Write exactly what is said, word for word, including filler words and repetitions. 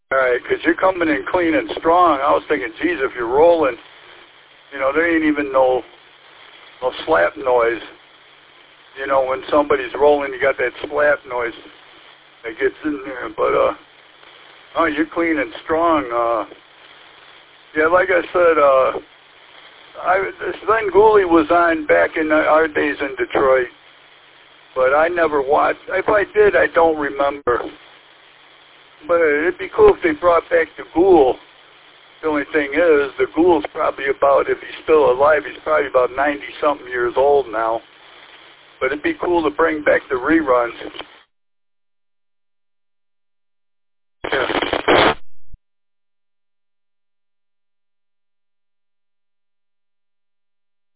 All right, because you're coming in clean and strong. I was thinking, geez, if you're rolling, you know, there ain't even no no slap noise. You know, when somebody's rolling, you got that slap noise that gets in there. But, uh, oh, you're clean and strong. Uh, yeah, like I said, uh, I, Sven Gooley was on back in our days in Detroit, but I never watched. If I did, I don't remember. But it'd be cool if they brought back the Ghoul. The only thing is, the Ghoul's probably about, if he's still alive, he's probably about ninety-something years old now. But it'd be cool to bring back the reruns. Yeah.